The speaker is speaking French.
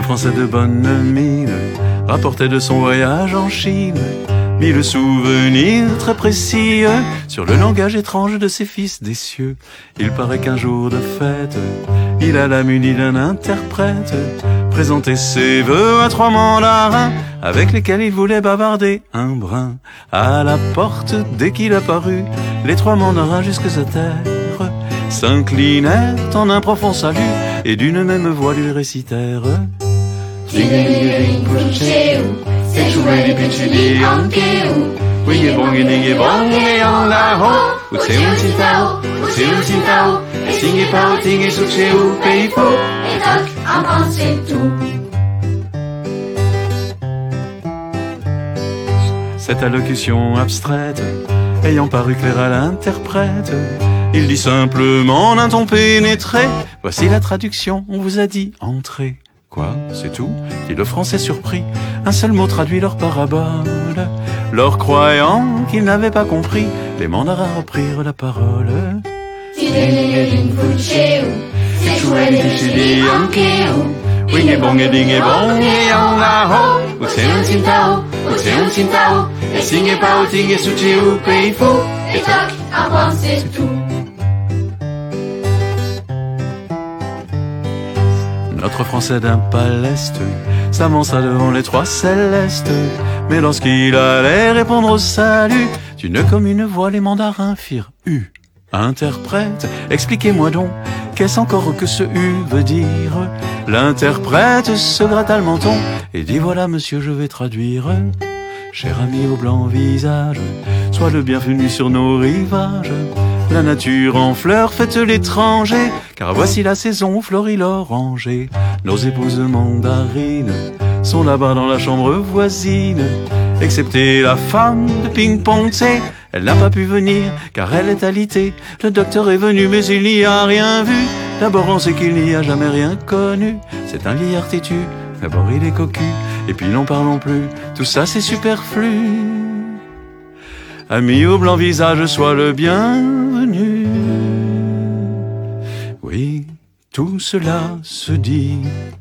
Français de bonne mine rapportait de son voyage en Chine 1000 souvenirs très précis sur le langage étrange de ses fils des cieux. Il paraît qu'un jour de fête, il alla muni d'un interprète présenter ses vœux à 3 mandarins avec lesquels il voulait bavarder un brin. À la porte, dès qu'il apparut, les 3 mandarins jusque à terre s'inclinèrent en un profond salut et d'une même voix lui récitèrent Cette allocution abstraite ayant paru claire à l'interprète, il dit simplement d'un ton pénétré: voici la traduction, on vous a dit entrez. Quoi, c'est tout? Dit le Français surpris. Un seul mot traduit leur parabole. Leur croyant qu'ils n'avaient pas compris, les mandarins reprirent la parole. Notre Français d'un pas leste s'avança devant les 3 célestes, mais lorsqu'il allait répondre au salut, d'une commune voix les mandarins firent U. Interprète, expliquez-moi donc, qu'est-ce encore que ce U veut dire? L'interprète se gratta le menton et dit: voilà monsieur, je vais traduire. Cher ami au blanc visage, sois le bienvenu sur nos rivages. La nature en fleurs fête l'étranger, car voici la saison où fleurit l'oranger. Nos épouses mandarines sont là-bas dans la chambre voisine, excepté la femme de ping-pong, c'est elle n'a pas pu venir, car elle est alitée. Le docteur est venu, mais il n'y a rien vu. D'abord on sait qu'il n'y a jamais rien connu. C'est un vieillard têtu, d'abord il est cocu, et puis n'en parlons plus, tout ça c'est superflu. Ami au blanc visage, sois le bienvenu. Oui, tout cela se dit